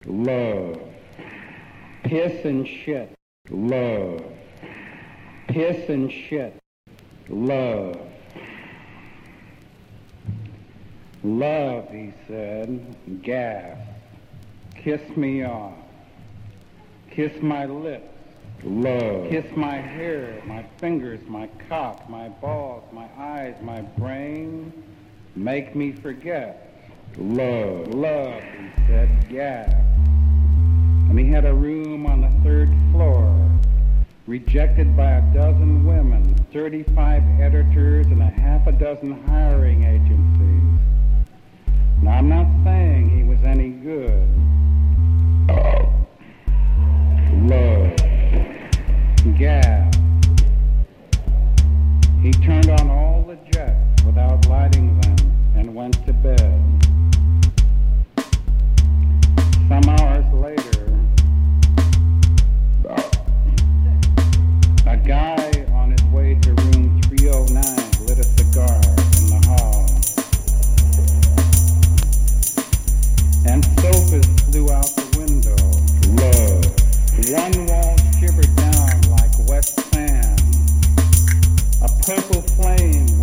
love, piss and shit, love, piss and shit, love. Love, he said, gas, kiss me off, kiss my lips, love, kiss my hair, my fingers, my cock, my balls, my eyes, my brain, make me forget. Love, love, he said, gas. And he had a room on the 3rd floor, rejected by 12 women, 35 editors, and a half a dozen hiring agencies. Now, I'm not saying he was any good. Love, gas. He turned on all the jets without lighting them and went to bed. Some hours later, a guy on his way to room 309 lit a cigar in the hall. And sofas flew out the window. Love. One wall shivered down like wet sand. A purple flame